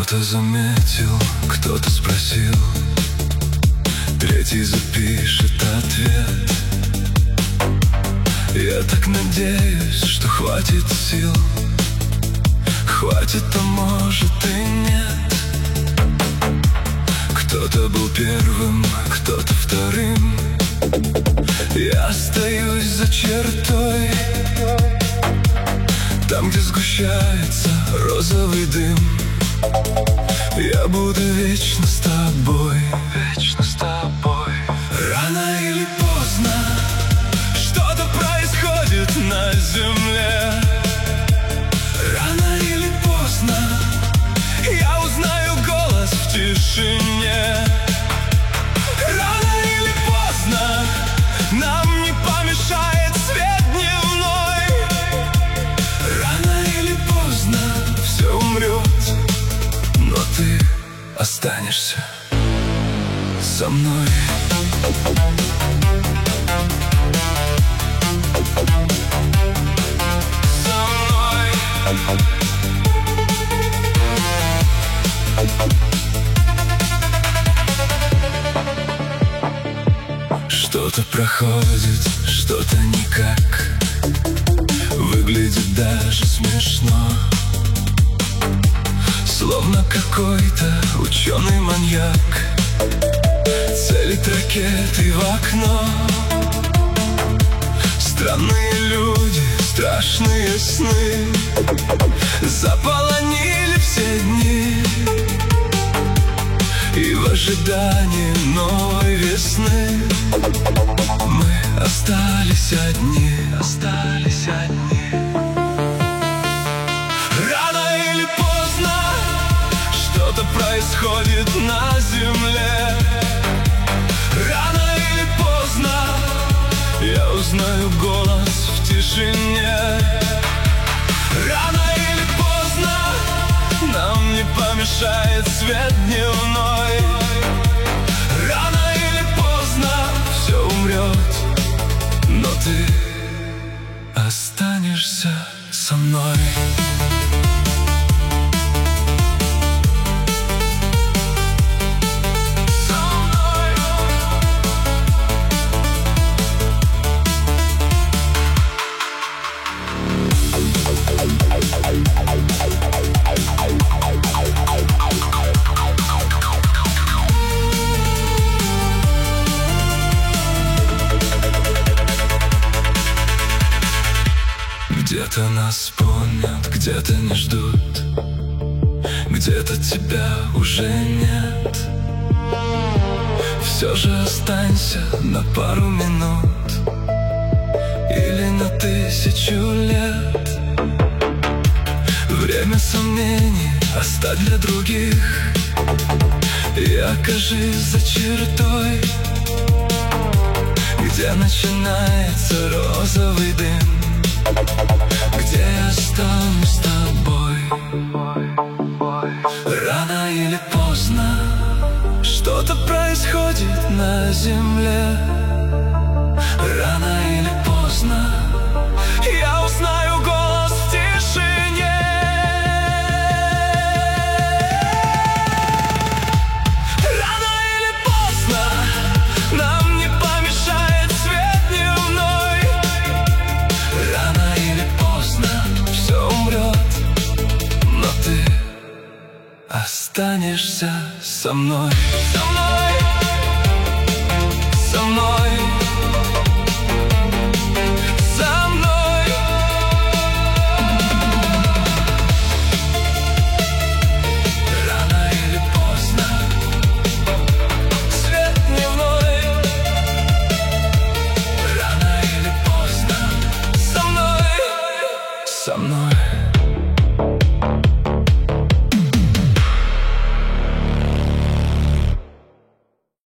Кто-то заметил, кто-то спросил, третий запишет ответ. Я так надеюсь, что хватит сил. Хватит, а может и нет. Кто-то был первым, кто-то вторым. Я остаюсь за чертой, там, где сгущается розовый дым. Я буду вечно с тобой, вечно с тобой. Рано или поздно что-то происходит на земле. Рано или поздно я узнаю голос в тишине. Рано или поздно нам не помешает свет дневной. Рано или поздно все умрет, но ты останешься со мной. Со мной. Что-то проходит, что-то никак. Выглядит даже смешно, словно какой-то ученый маньяк целит ракеты в окно. Странные люди, страшные сны заполонили все дни. И в ожидании новой весны мы остались одни, остались одни. Рано или поздно что-то происходит на земле. Рано или поздно я узнаю голос в тишине. Рано или поздно нам не помешает свет дневной. Рано или поздно все умрет, но ты останешься со мной. Где-то нас помнят, где-то не ждут, где-то тебя уже нет. Все же останься на пару минут или на 1000 лет. Время сомнений оставь для других и окажись за чертой, где начинается розовый дым, где я останусь с тобой. Рано или поздно что-то происходит на земле. Рано или поздно я узнаю голос в тишине. Рано или поздно нам не помешает свет дневной. Рано или поздно все умрет, но ты останешься со мной. Со мной.